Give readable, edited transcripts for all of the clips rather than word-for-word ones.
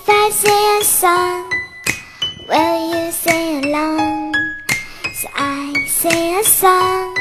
If I sing a song, will you sing along? So I sing a song,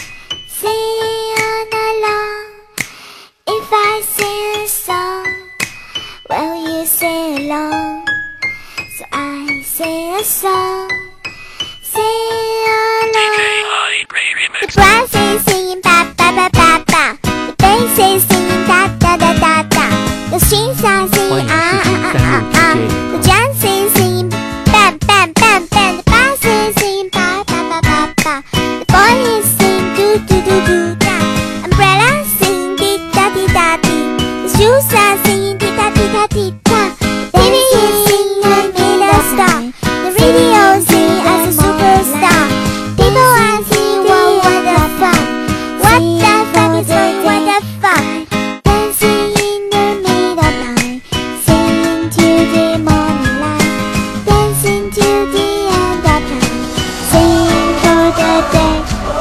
sing along. If I sing a song, will you sing along? So I sing a song, sing along. The brass is singing ba ba ba ba ba. The bass is singing da da da da da. The strings are singing ah ah ah ah ah. The drums is singing bam bam bam bam. The bass is singing ba ba ba ba ba. The boy is singing do do do do da. Umbrella singing di da di da di. The shoes are singing di da di da di da. Baby is singing and made a star. The radio is singing as a superstar. People are singing what the fun. What the fun is going what the fun. Dancing in the middle of night, singing till the morning light, dancing till the end of time, singing for the day.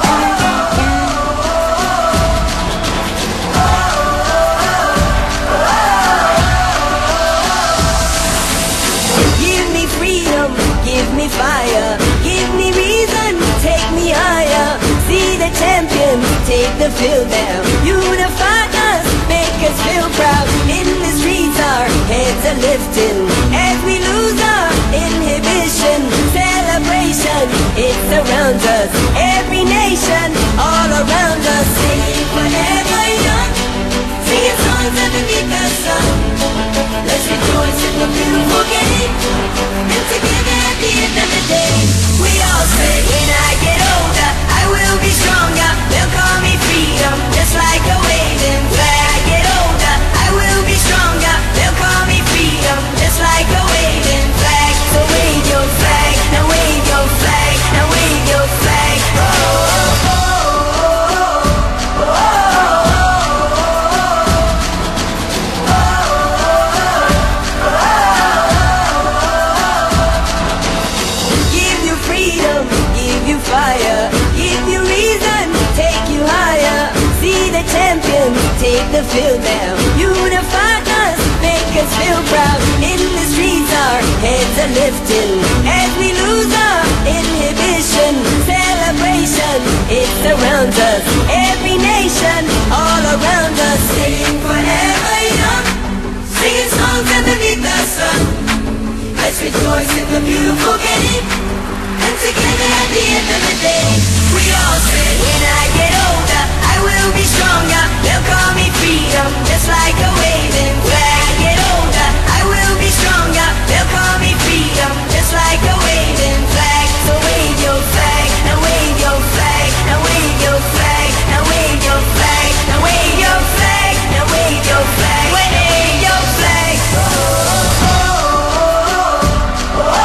Give me freedom, give me fire, give me reason, take me higher. See the champions, take the field now. Unify us, make us feel proud. In the streets our heads are lifting as we lose our inhibition. Celebration, it surrounds us. Every nation, all around us. Singing forever young, singing songs underneath the sun. Let's rejoice in the beautiful game, and together at the end of the day, we all say, when I get older, I will be stronger. They'll call me freedom, just like a waving flag. I get older, I will be stronger. They'll call me freedom, just like a waving flag. So wave your flag, now wave your flag, now wave your flag. Oh, oh, oh, oh, oh, oh. Give you freedom, give you fire, give you reason, take you higher. See the champions, take the field now. Unify us, make us feel proud. In the streets our heads are lifting as we lose our inhibition. Celebration, it surrounds us. Every nation, all around us. Singing forever young, singing songs underneath the sun. Let's rejoice in the beautiful game, and together at the end of the day, we all say, when I get older, I will be stronger. They'll call me freedom, just like a waving flag. I get older, I will be stronger. They'll call me freedom, just like a waving flag. So wave your flag, now wave your flag, now wave your flag, now wave your flag, now wave your flag, now wave your flag, wave your flag. Oh, oh, oh, oh,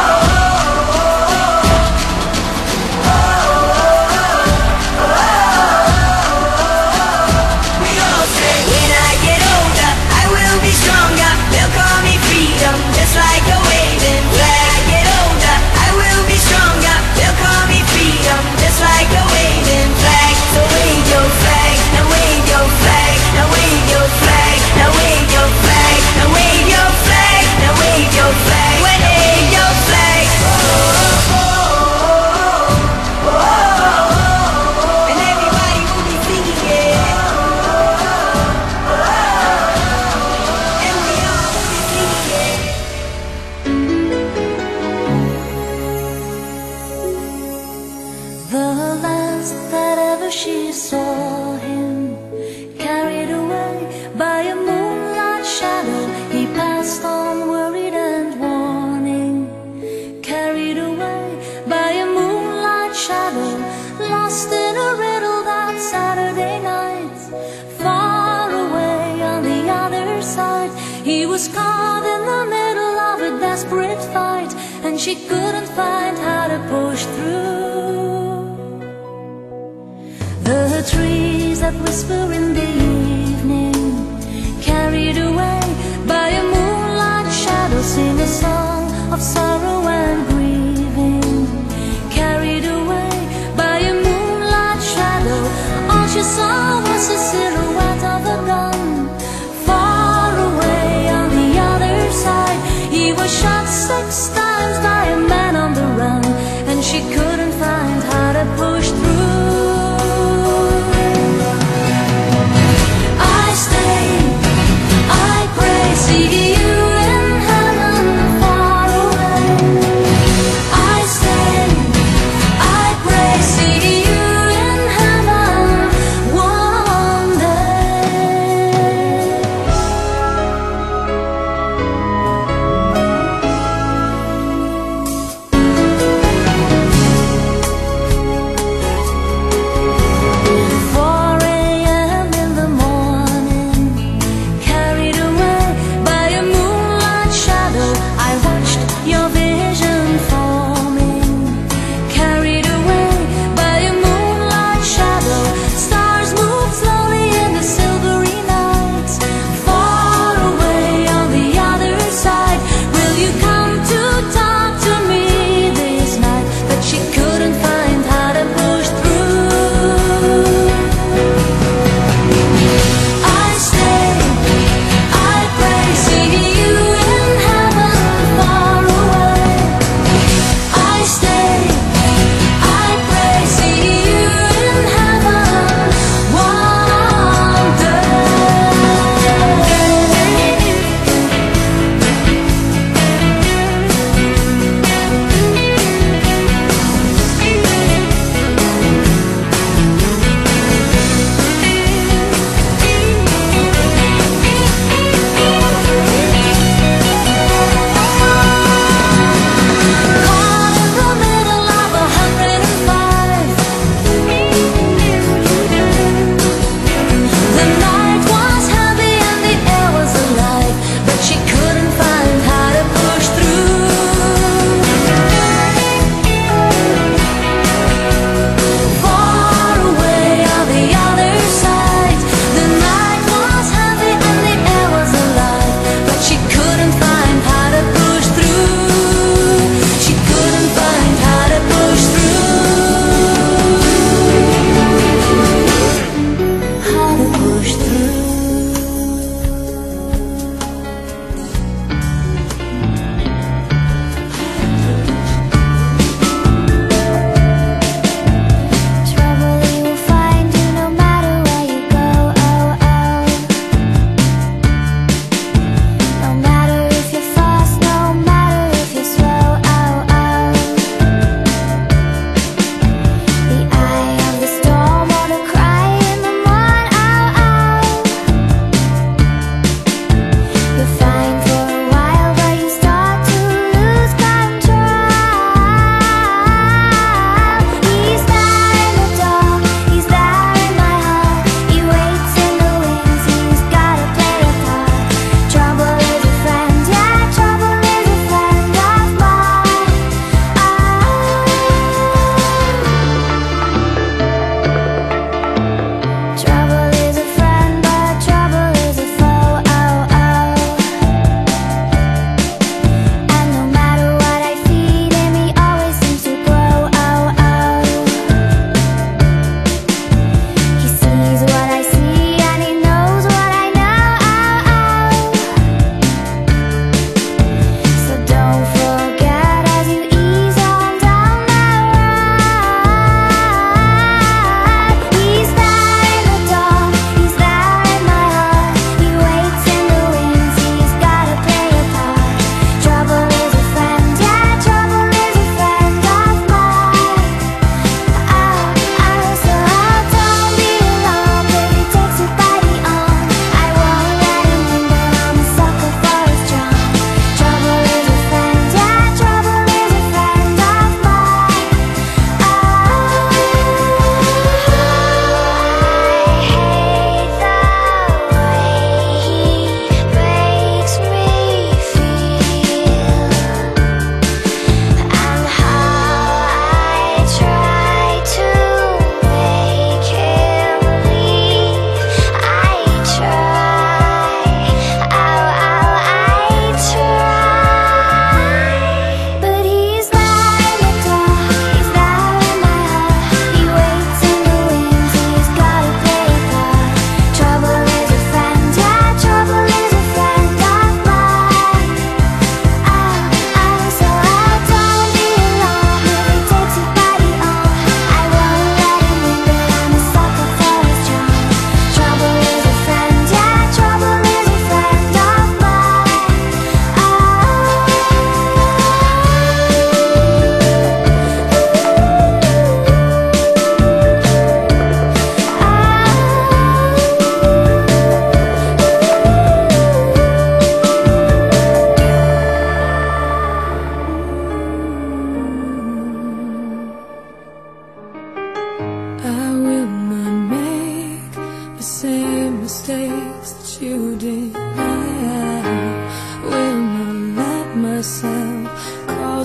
we all say, when I get older, I will be stronger. They'll call me freedom, just like a waving flag. I get older, I will be stronger. They'll call me freedom, just like a waving flag. So wave your flag, now wave your flag, now wave your flag, now wave your flag, now wave your flag, now wave your flag, wave your flag. Oh, oh, oh, oh, oh. And everybody will be singing it. And we all will be singing it. The last that ever she saw him, carried away by a moonlight shadow, he passed on worried and warning. Carried away by a moonlight shadow, lost in a riddle that Saturday night. Far away on the other side, he was caught in the middle of a desperate fight, and she couldn't find how to push through. The trees that whisper in the evening, carried away by a moonlight shadow, sing a song of sorrow and grieving. Carried away by a moonlight shadow, all she saw was a silhouette of a gun. Far away on the other side,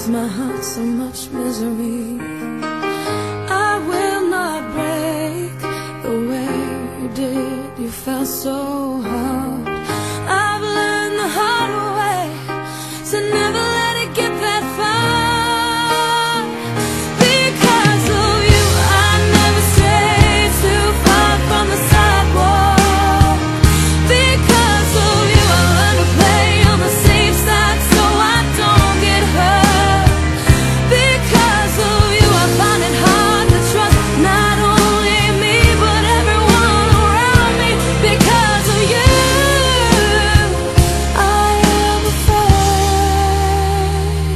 caused my heart so much misery. I will not break the way you did. You felt so hard. I've learned the hard way to never let it get that far. Because of you, I never strayed too far from the sidewalk. Because of you, I learned to play on the safe side so I don't get hurt. Because of you, I find it hard to trust not only me but everyone around me. Because of you, I am afraid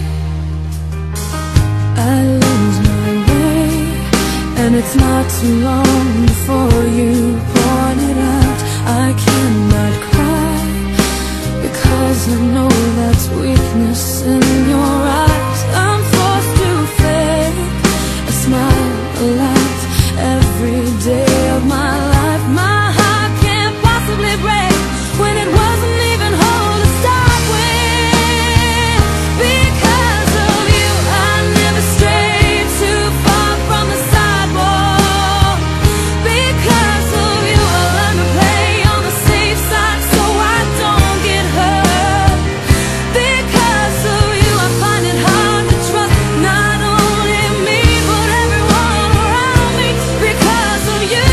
I lose my way, and it's not too long before you point it out. I cannot cry because I know that's weakness in your eyes. I'm forced to fake a smile, a laugh every day of my life. My heart can't possibly break when it wasn't even whole to start with. Because of you, I never strayed too far from the sidewalk. Because of you, I learned to play on the safe side so I don't get hurt. Because of you, I find it hard to trust not only me but everyone around me. Because of you,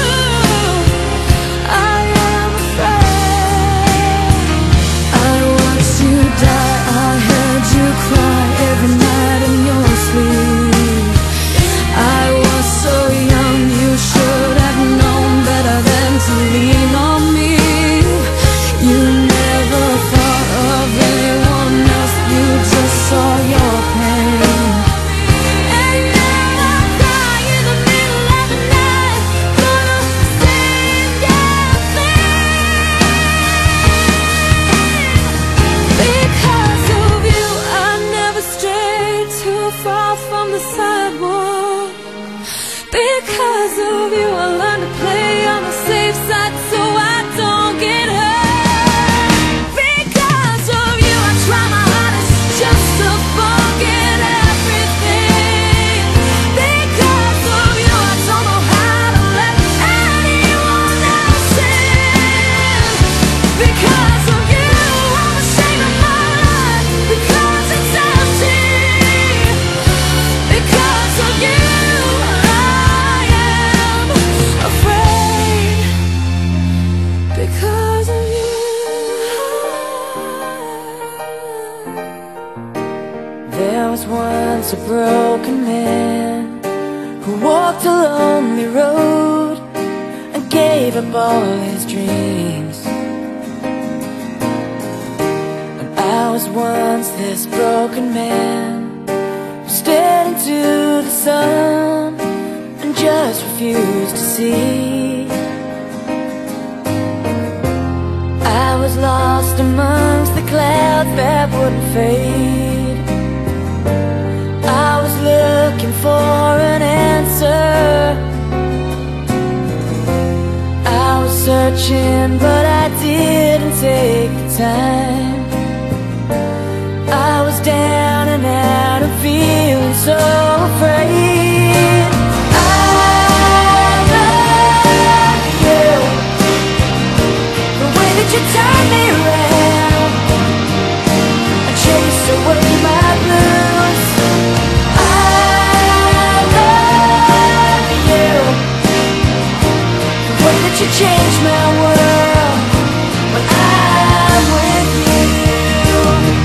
I am afraid. I watched you die, I heard you cry every night in your sleep. I was so young, you should have known better than to lean on me. You never thought of anyone else, you just saw your pain. And now I cry in the middle of the night for the same damn thing. Because of you, I never strayed too far from the sidewalk. Because of you, I learned to play on the safe side so I don't get hurt. Because of you, I try my hardest just to forget everything. Because of you, I don't know how to let anyone else in. Because of you, I'm ashamed of my life because it's empty. Because of you, I am afraid. Because of you. There was once a broken man who walked a lonely road and gave up all his dreams. And I was once this broken man who stared into the sun and just refused to see. I was lost amongst the clouds that wouldn't fade. I was looking for an answer. I was searching, but I didn't take the time. I was down and out and feeling so afraid. I love you, the way that you turned me around and chased away my blues. I love you, the way that you changed my world when I'm with you.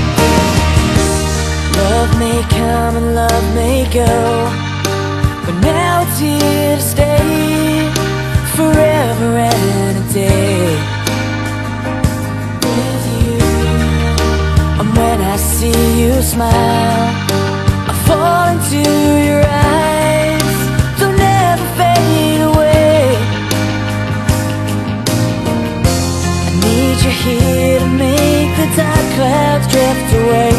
Love may come and love may go, but now it's here to stay forever and a day with you. And when I see you smile, I fall into your eyes, they'll never fade away. I need you here to make the dark clouds drift away,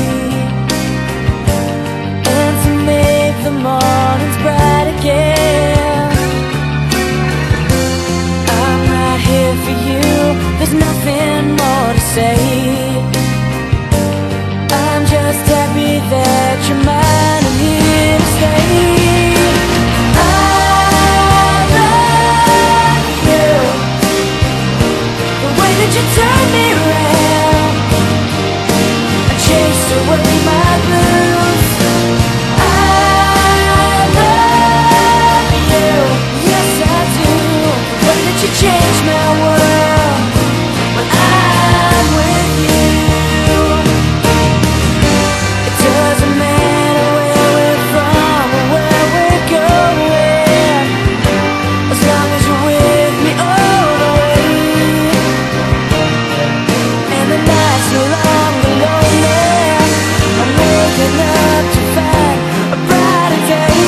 and to make the mornings bright again. I'm right here for you, there's nothing more to say. I'm just happy that you're mine. chase away my blues. I love you, yes I do. When did you change my world? When I'm with you. It doesn't matter where we're from or where we're going, as long as you're with me all the way. And the night's no longer lonely, I'm waking up to find a brighter day.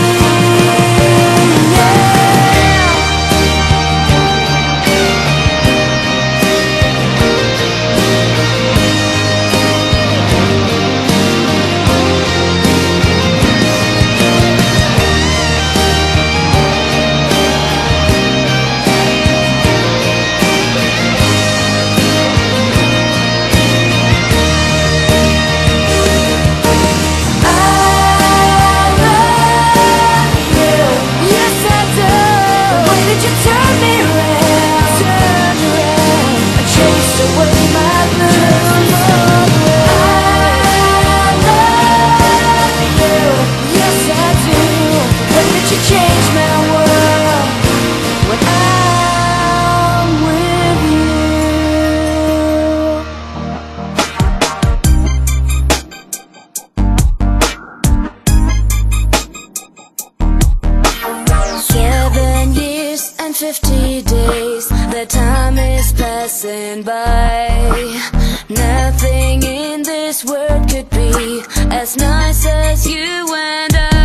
Change my world when I'm with you. 7 years and 50 days, the time is passing by. Nothing in this world could be as nice as you and I.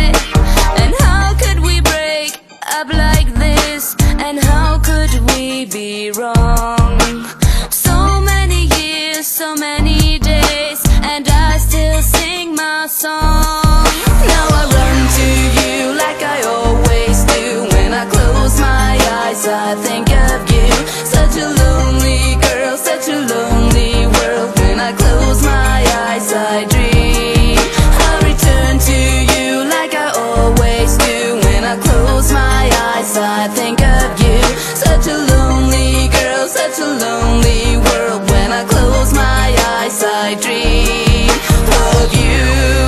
Up like this, and how could we be wrong? So many years, so many days, and I still sing my song. Now I run to you like I always do. When I close my eyes, I think of you. Such a lonely girl, such a lonely world. When I close my eyes, I dream. I return to you like I always do. When I close my eyes, I think of you. Such a lonely girl, such a lonely world. When I close my eyes, I dream of you.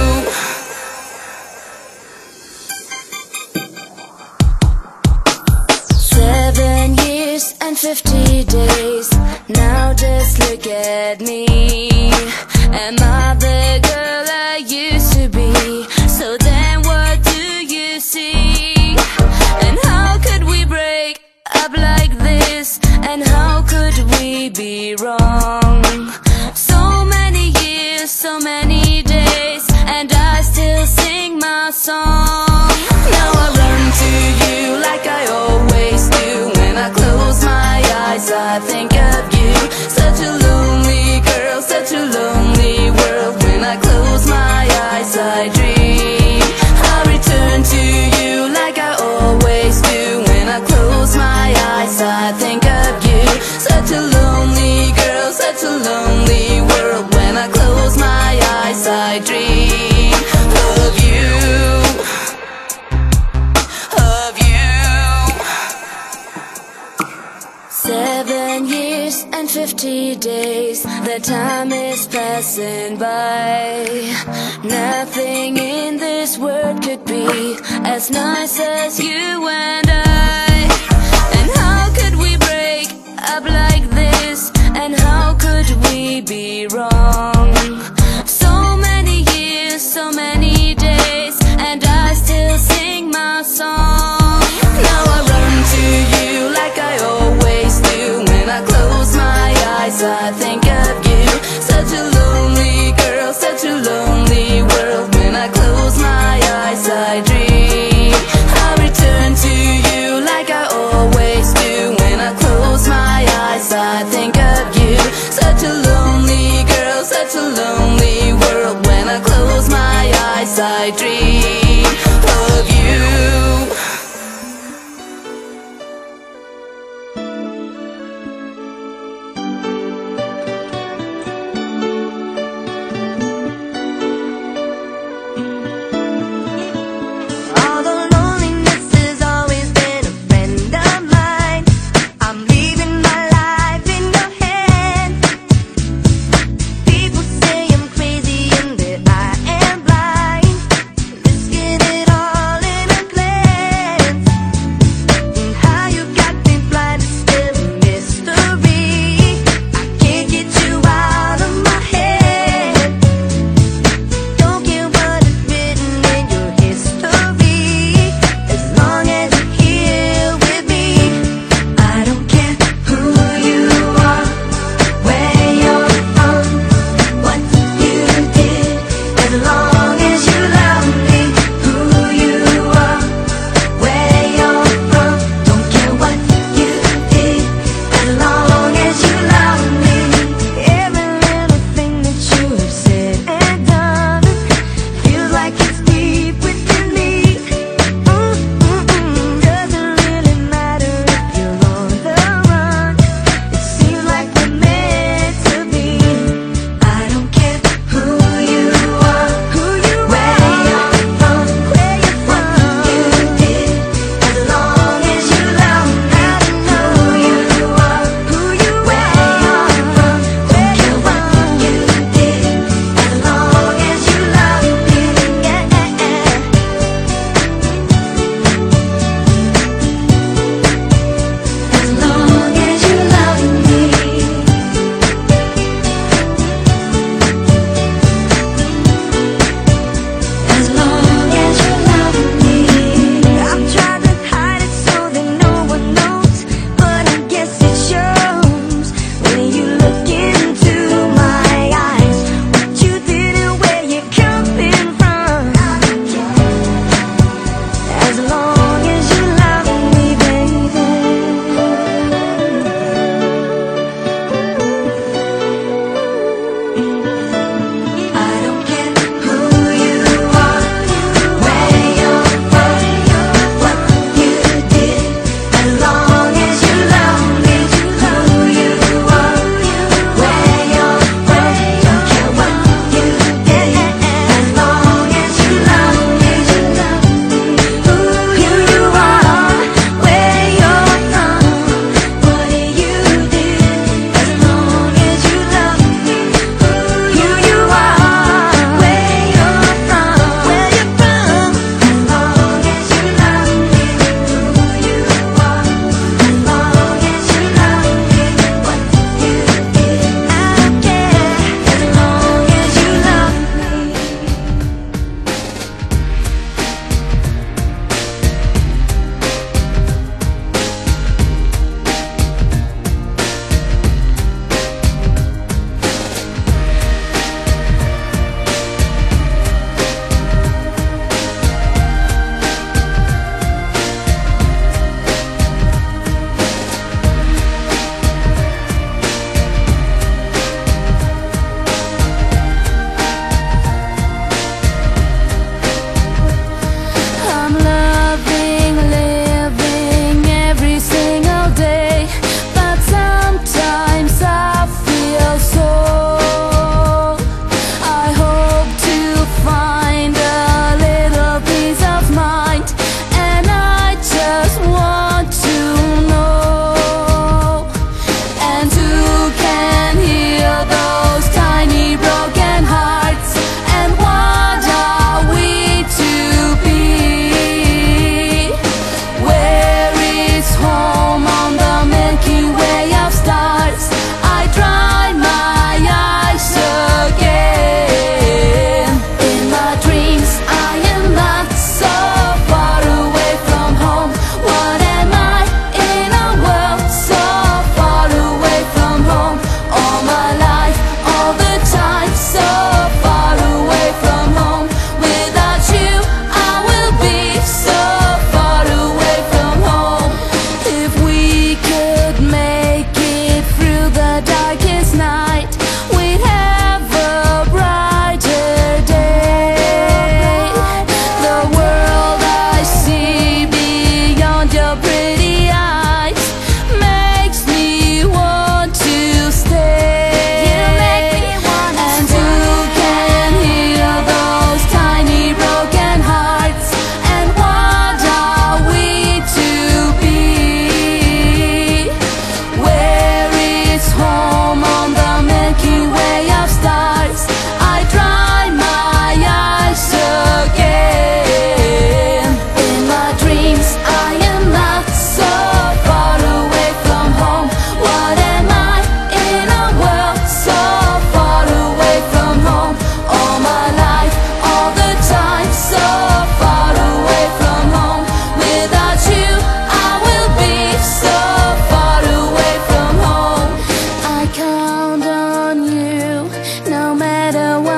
7 years and 50 days, now just look at me. Am I the girl I used to be? So then what do you see? And how could we break up like this? And how could we be wrong? So many years, so many days, and I still sing my song. Now I run to you like I always do. When I close my eyes, I think of you. Such a lonely girl, such a lonely world. When I close my eyes, I dream. I return to you like I always do. When I close my eyes, I think of you. Such a lonely girl, such a lonely world. When I close my eyes, I dream of you. Of you. 7 years and 50 days, the time is passing by. Nothing in this world could be as nice as you and I. And how could we break up like this? And how could we be wrong? So many years, so many days, and I still sing my song. Now I run to you like I always do. When I close my eyes, I think of you. Such a lonely girl, such a lonely world. When I close my eyes, I dream. I return to you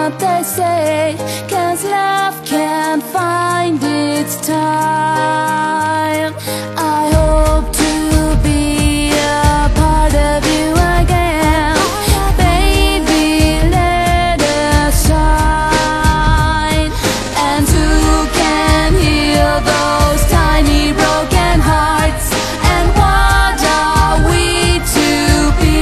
what they say, 'cause love can't find its time. I hope to be a part of you again. Baby, let us shine. And who can heal those tiny broken hearts? And what are we to be?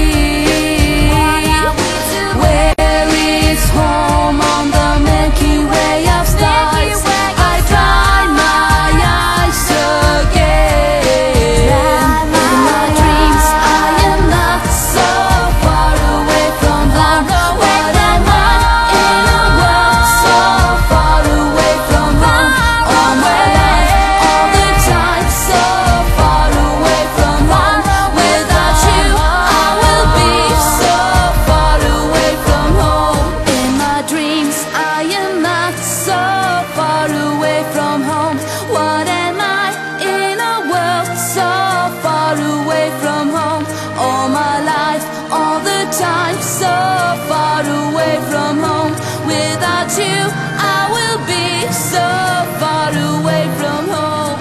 Where is home on the Milky Way of stars? I dry my eyes again. In my dreams, I am not so far away from home. What am I in a world so far away from home? All my life, all the time, so far away from home. Without you, I will be so far away from home. In my dreams, I am not so far away from home. What am I in a world so far away from home? All my life, all the time, so far away from home. Without you, I will be so far away from home.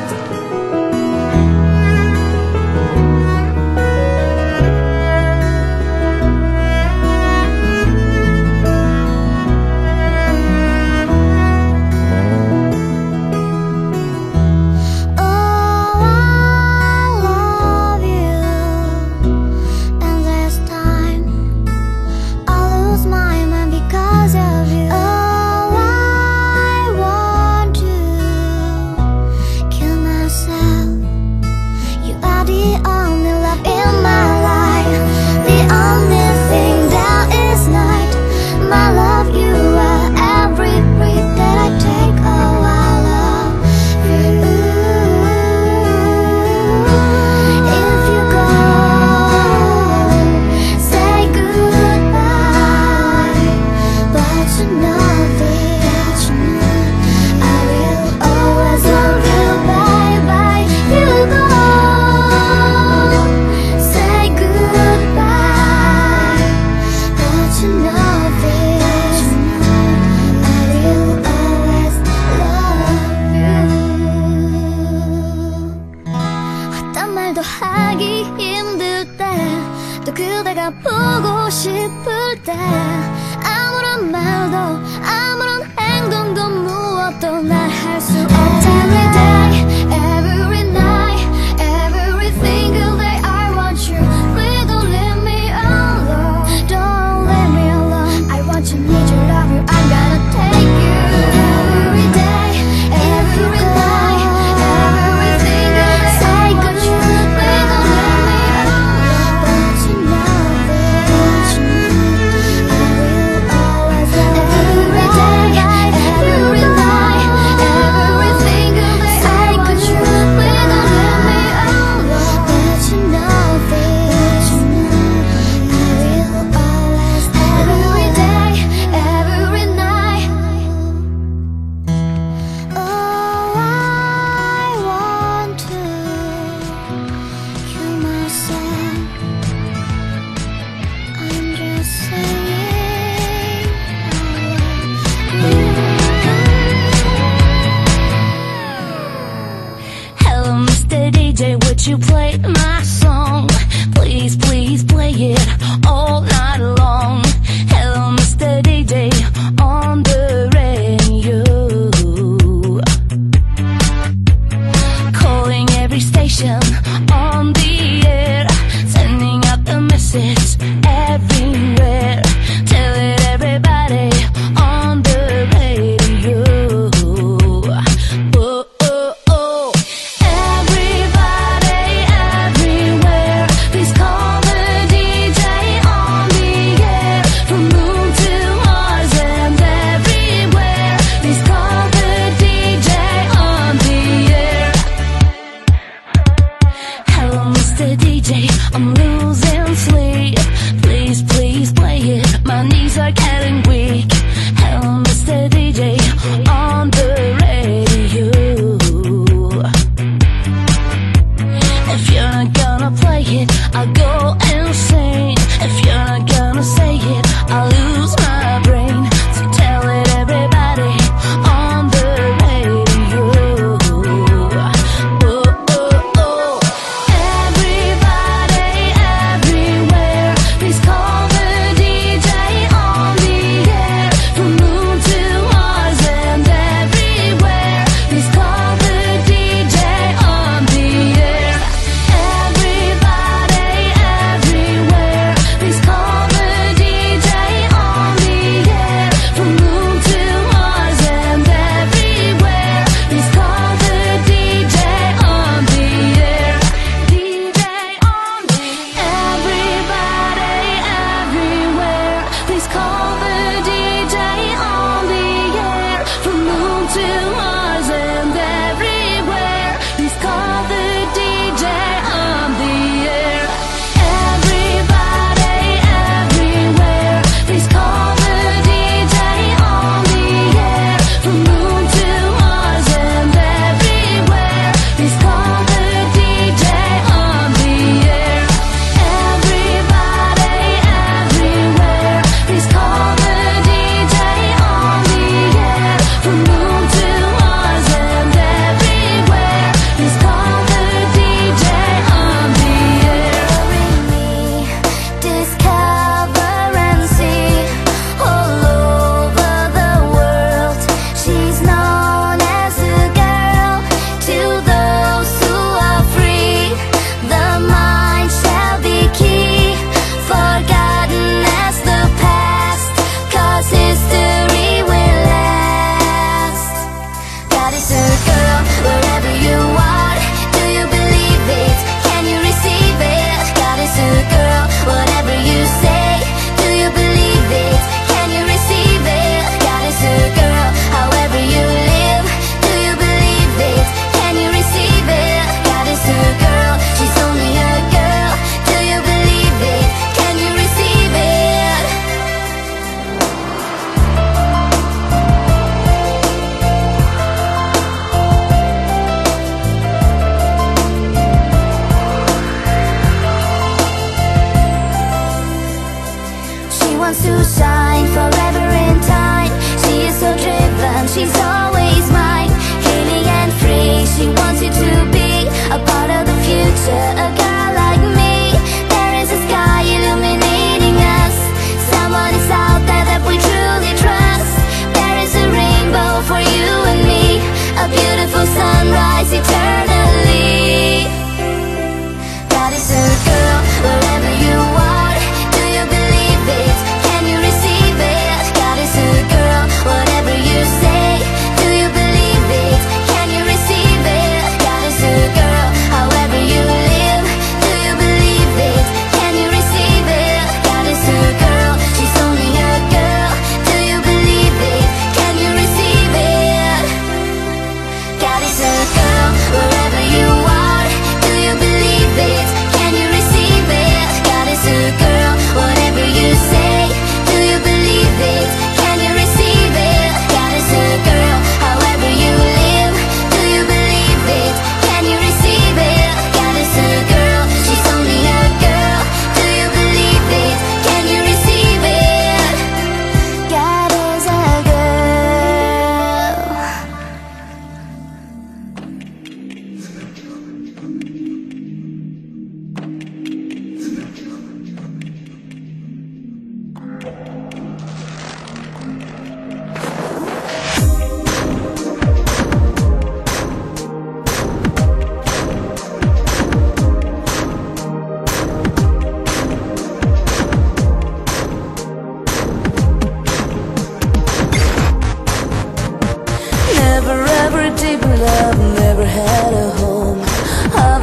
Oh, I love you. And this time I lose my mind because of you. Oh, I want to kill myself. You are the only love in my life, the only thing that is not my love. You are every breath that I take. Oh, I love you. If you go, say goodbye, but you know this, I will always love you. Bye bye. You go, say goodbye, but you know this, I will always love you. 어떤 말도 하기 힘들 때, 또 그대가 보고 싶을 때, 아무런 말도 아무런 행동도 무엇도 날 할 수 없어. Every day, every night, every single day I want you. Please don't leave me alone, don't leave me alone. I want you, need you, love you, I'm gonna take you. Every day, every night, every single day I want you. Please don't leave me alone, but you know this, I will always love you. Every day, every night, every single day I want you. Please don't leave me alone, but you know this, I will always. Every day, every night. Oh, I want to kill myself. I'm just saying I love you. Hello, Mr. DJ, would you play my song? Please, please play it all night long. Hello, Mr. DJ, on the radio. Calling every station on the air, sending out the message everywhere, telling everybody on the radio. Oh, oh, oh. Everybody, everywhere, please call the DJ on the air. From moon to Mars and everywhere, please call the DJ on the air. Hello, Mr. DJ, I'm losing sleep. Please, please play it, my knees are getting weak. Hello, Mr. DJ, on the radio. If you're not gonna play it, I'll go insane. If you're not gonna say it, I'll lose my brain. So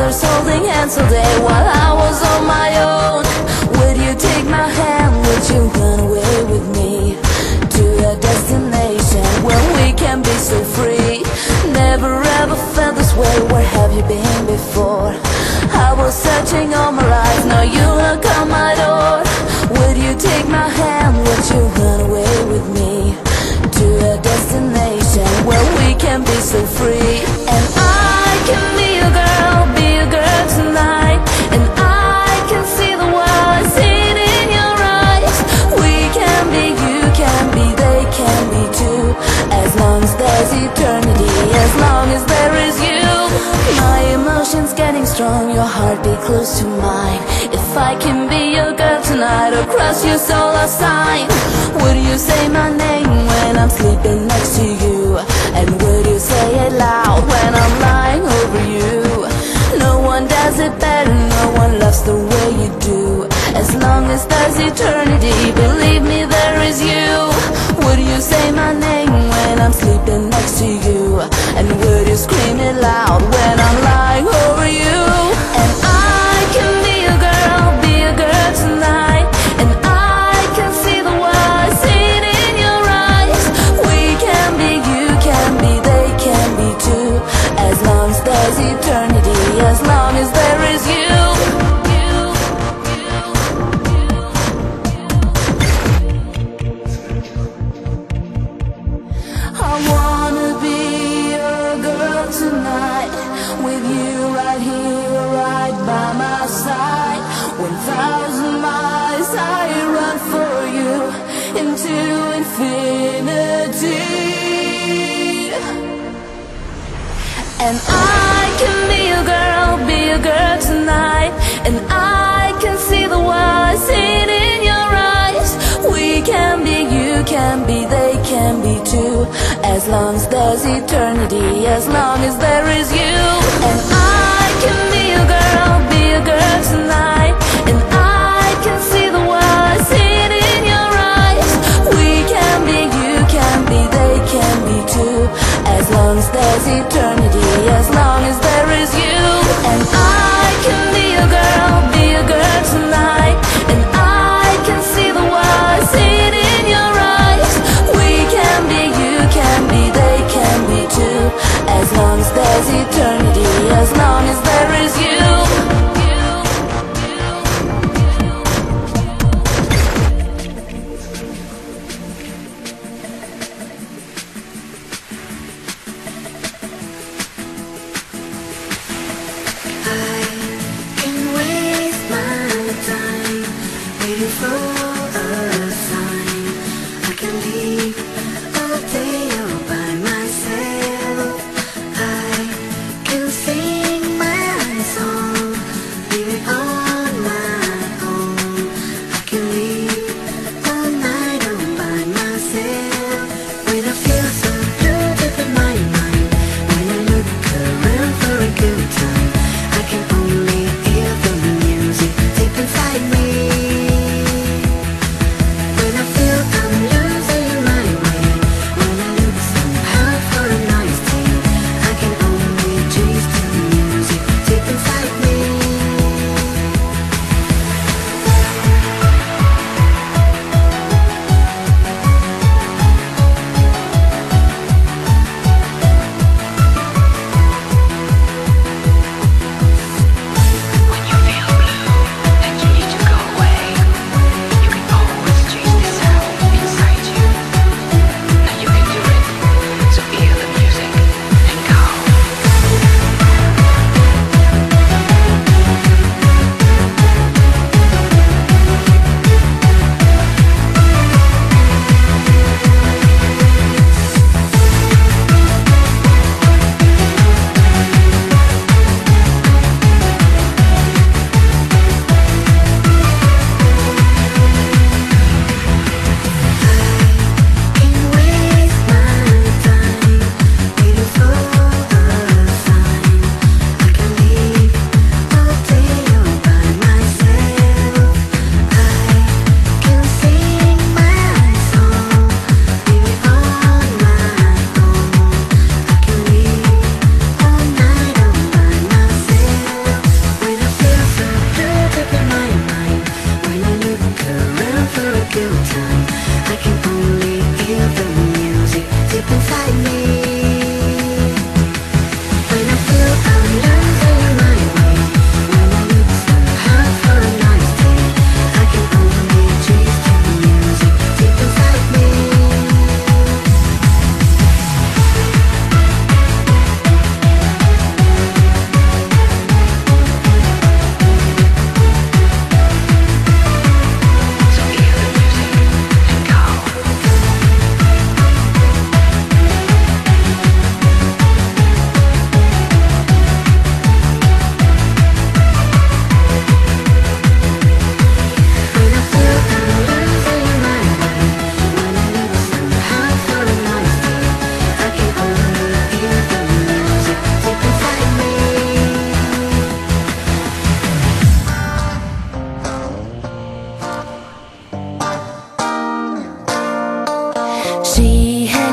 lovers holding hands all day while I was on my own. Would you take my hand? Would you run away with me to a destination where we can be so free? Never ever felt this way. Where have you been before? I was searching all my life. Now you knock on my door. Would you take my hand? Would you run away with me to a destination where we can be so free? And I can be a girl tonight. And I can see the world, see it in your eyes. We can be, you can be, they can be too. As long as there's eternity, as long as there is you. My emotions getting strong, your heart be close to mine. If I can be your girl tonight, across your soul I'll sign. Would you say my name when I'm sleeping next to you? And would you say it loud when I'm lying over you? No one does it better, no one loves the way you do. As long as there's eternity, believe me there is you. Would you say my name when I'm sleeping next to you? And would you scream it loud when I'm lying over you? And I can be a girl tonight. And I can see the world, see it in your eyes. We can be, you can be, they can be too. As long as there's eternity, as long as there is you. I wanna be a girl tonight, with you right here, right by my side. 1,000 miles I run for you into infinity. And I can be a girl tonight. And I can see the world, see it in your eyes. We can be, you can be, they can be too. As long as there's eternity, as long as there is you. And I can be a girl tonight. And I can see the world, see it in your eyes. We can be, you can be, they can be too. As long as there's eternity, as long as there is you. And I can be a girl tonight. And I can see the world, see it in your eyes. We can be, you can be, they can be too. As long as there's eternity, as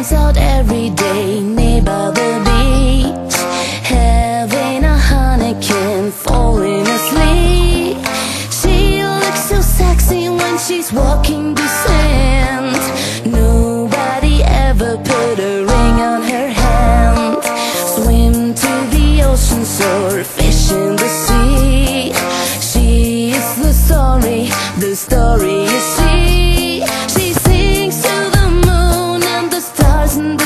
hangs out every day near by the beach, having a honeycomb, falling asleep. She looks so sexy when she's walking the sand. Nobody ever put a ring on her hand. Swim to the ocean, surf, fish in the sea. She is the story you see. She sings to the moon and the stars and the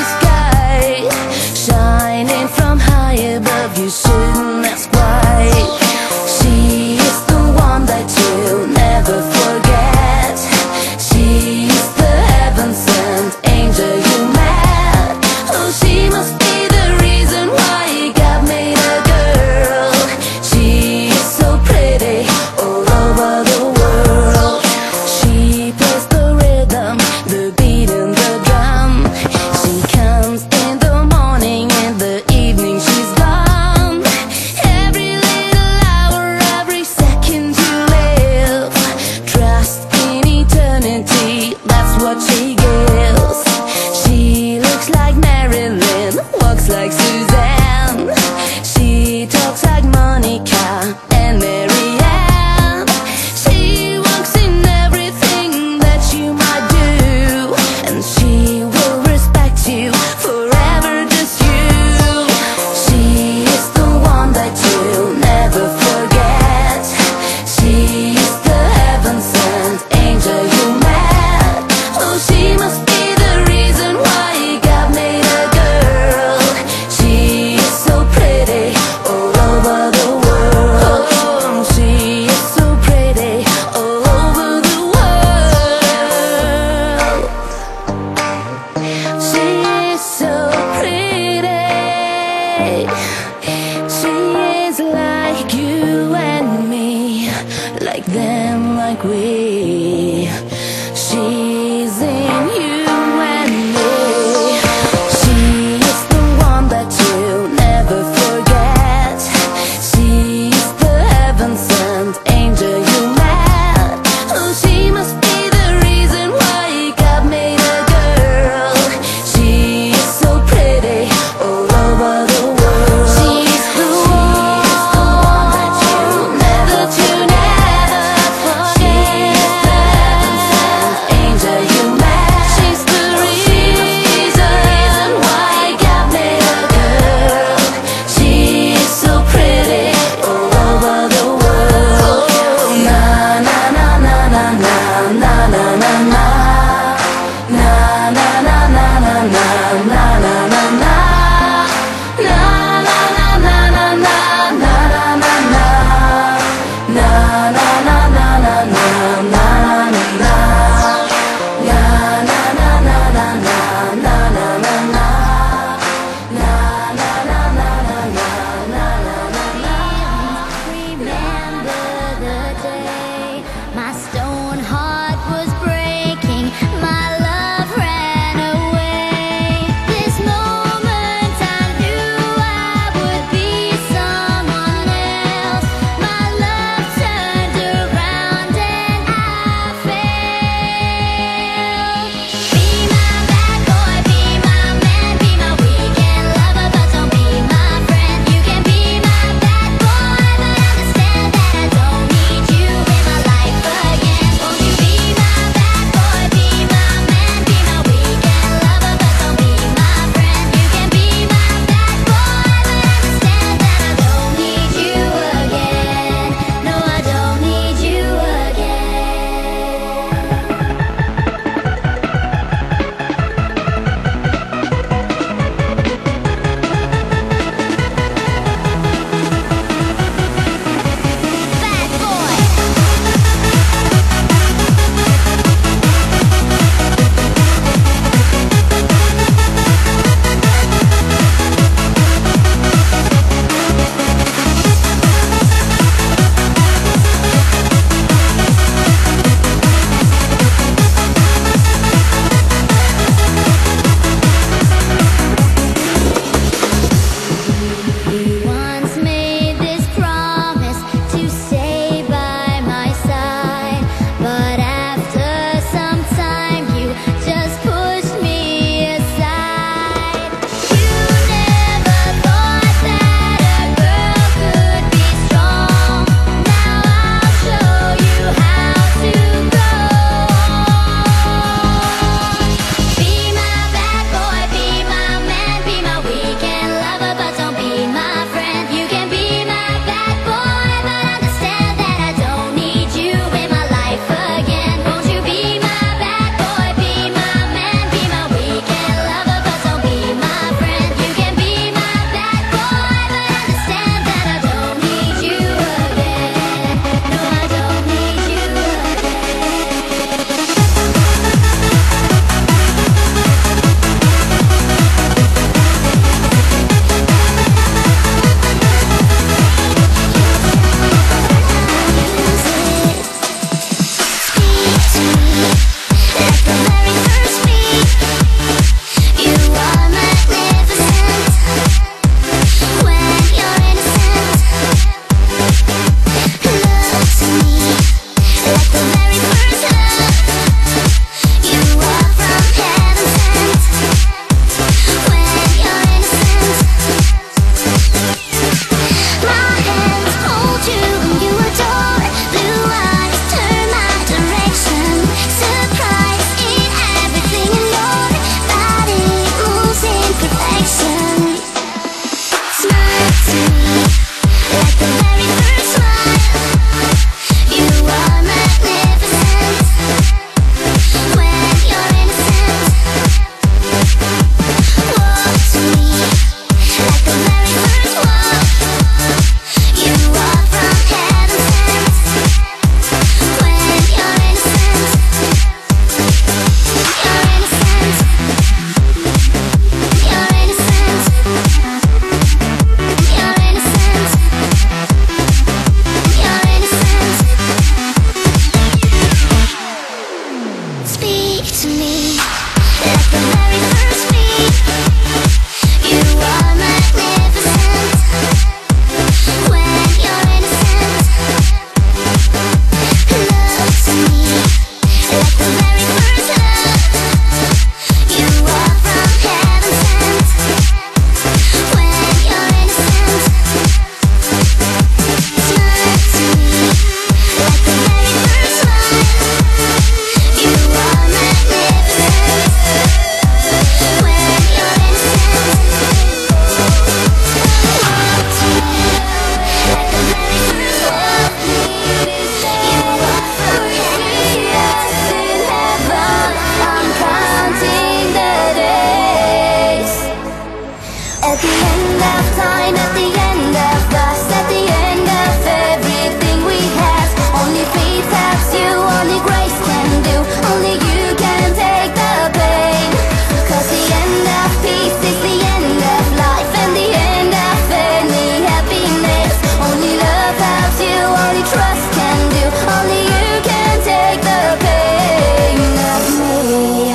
At the end of time, at the end of us, at the end of everything we have, only faith helps you, only grace can do, only you can take the pain. Cause the end of peace is the end of life, and the end of any happiness. Only love helps you, only trust can do, only you can take the pain of me.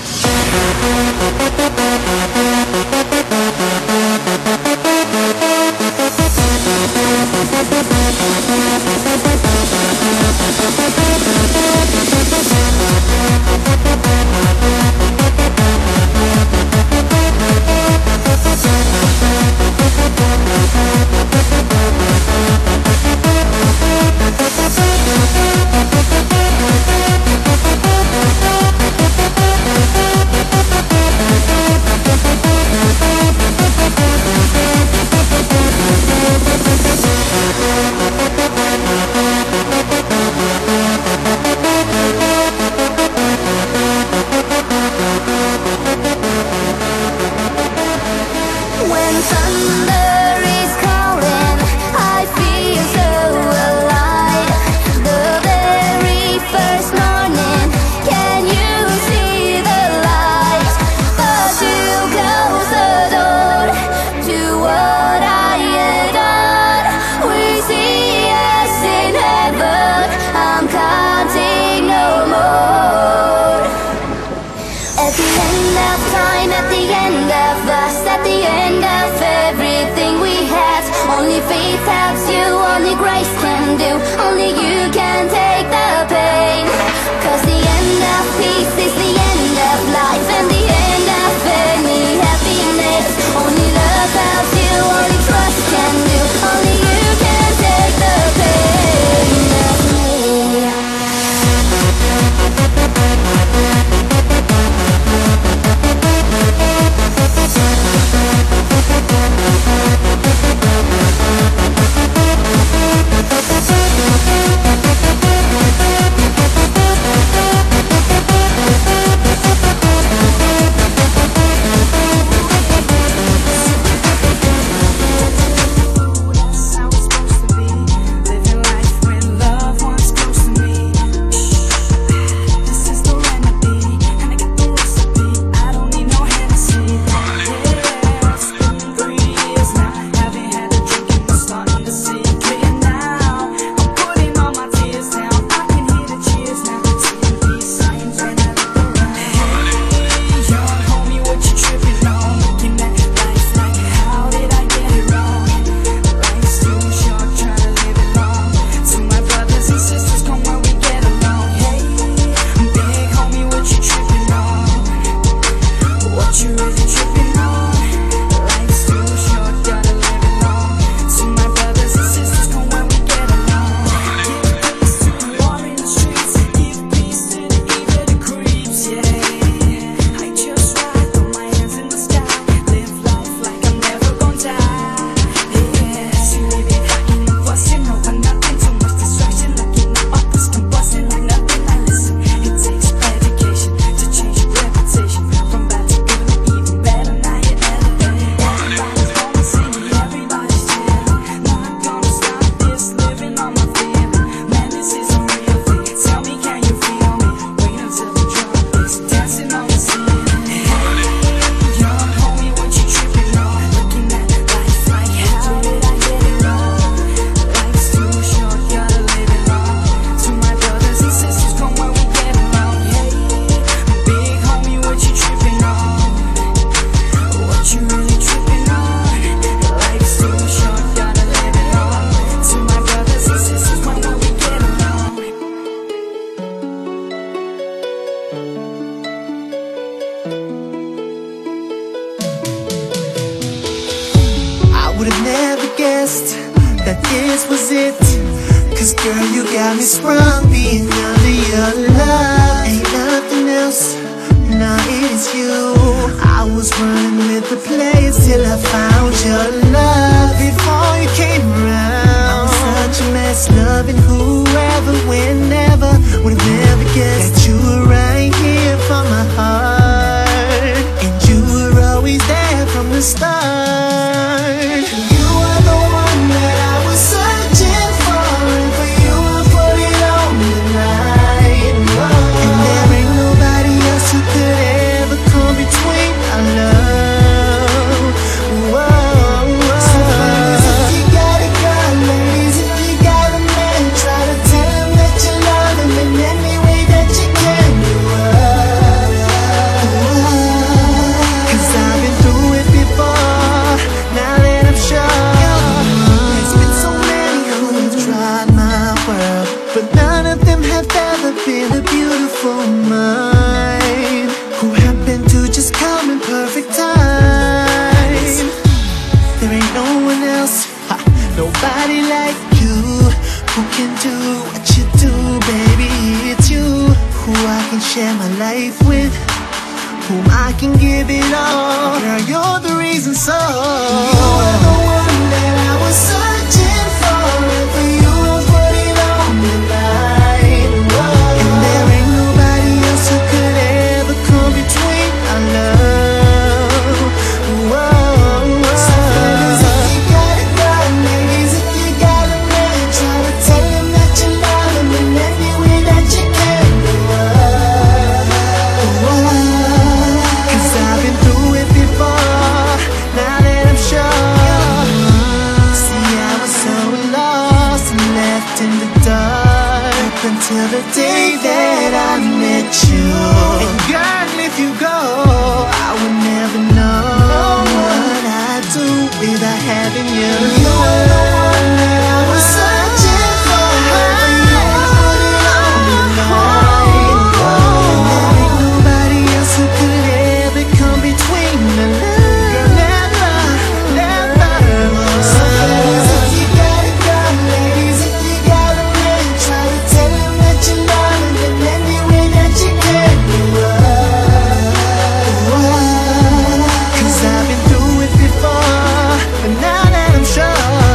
When thunder is calling, I feel so alive. The very first morning, can you see the light? But you close the door to what I had done. We see us in heaven, I'm counting no more. At the end of time, at the end of us, at the end of everything we have, only faith helps you, only grace can do, only you can take the pain. Cause the end of peace is the end of life, and the end of any happiness. Only love helps you, only trust can do, only you can take the pain of me. Would've never guessed that this was it. Cause girl, you got me sprung, being under your love. Ain't nothing else, nah, it is you. I was running with the players till I found your love. Before you came around, I was such a mess, loving whoever, whenever. Would've never guessed that you were right here for my heart, and you were always there from the start. who can do what you do, baby. It's you who I can share my life with, whom I can give it all. Girl, you're the reason, so you are the one that I was searching for, and for you I'll put it on the line. Whoa. And there ain't nobody else who could ever come between our love. Whoa. So fellas, if you got a girl, ladies, if you got a man, try to tell him that you love him in any way that you can. Cause I've been through it before, now that I'm sure. See, I was so lost and left in the dark until the day that I met you. And girl, if you go, I would never know what I'd do without having you. You're the one that I was searching for, and you put it on the line. And there ain't nobody else who could ever come between the love. Girl, never, never. So fellas, if you got a girl, ladies, if you got a man, try to tell him that you love him in any way that you can. Cause I've been through it before, but now that I'm sure.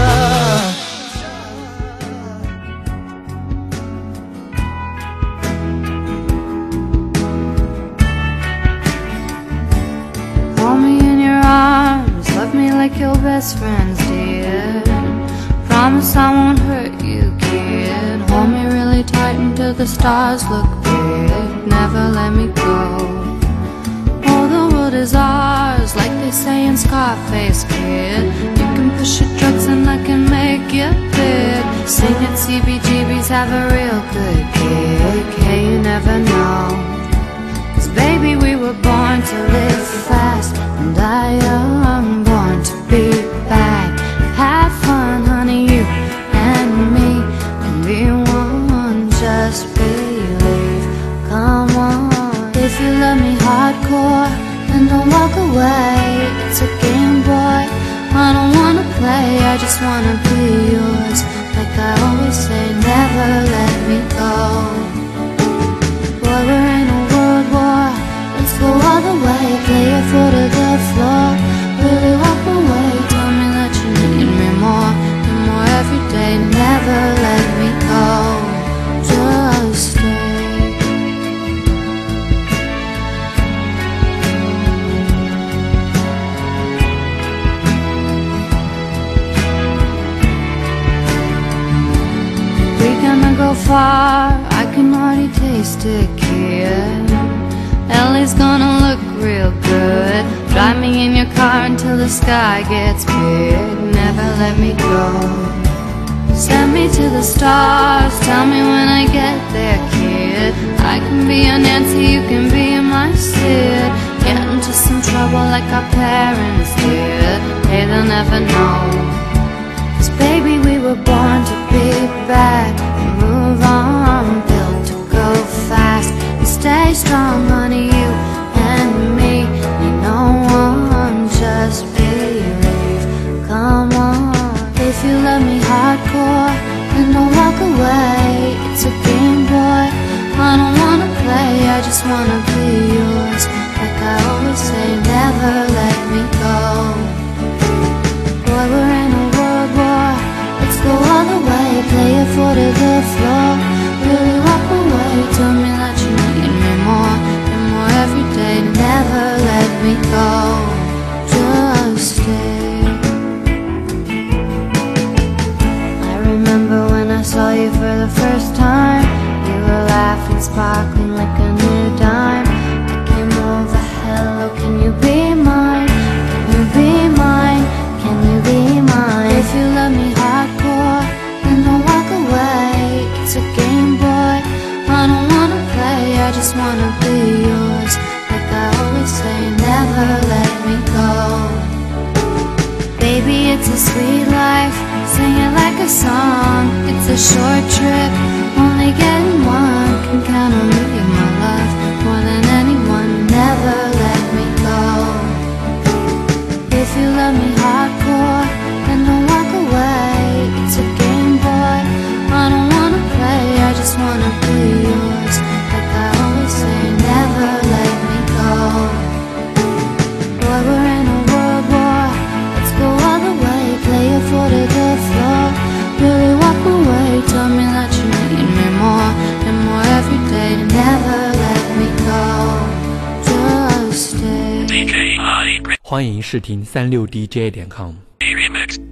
Hold me in your arms, love me like your best friends did. Promise I won't hurt you, kid. Hold me really tight until the stars look big. Never let me go. Oh, the world is ours, like they say in Scarface, kid. You can push your drugs and I can make you big. Sing it, CBGBs have a real good gig. Hey, you never know. Cause baby, we were born to live fast, and I am born to be back. Have fun, honey, you and me can be one. Just believe, come on. If you love me hardcore, then don't walk away. It's a game, boy, I don't wanna play, I just wanna be yours. Like I always say, never let me go. Boy, we're in a world war, let's go all the way. Play your foot to the floor, really walk away. Tell me that you need me more and more every day. Never let me go, just stay. We're gonna go far, I can already taste it, kid. LA's gonna look real good. Drive me in your car until the sky gets big. Never let me go. Send me to the stars, tell me when I get there, kid. I can be your Nancy, you can be my Sid. Get into some trouble like our parents did. Hey, they'll never know. Cause baby, we were born to be back. Move on, built to go fast. And stay strong, honey, you and me. You know one, just believe. Come on. If you love me hardcore, then don't walk away. It's a game, boy, I don't wanna play, I just wanna be yours. Like I always say, never let me go. Boy, we're in a world war, let's go all the way. Play your foot to the floor, really walk away. Tell me that you need me more and more every day. Never let me go, just stay. I remember when I saw you for the first time. You were laughing, sparkling like a new dime. I came over, hello, can you be mine? Can you be mine? Can you be mine? If you love me hardcore, then don't walk away. It's a game, boy, I don't wanna play, I just wanna be yours. Like I always say, never let me go. Baby, it's a sweet life, sing it like a song. It's a short trip, only getting one. Can count on me, my love, more than anyone. Never let me go. If you love me hardcore, then don't walk away. It's a game, boy, I don't 欢迎试听36dj.com。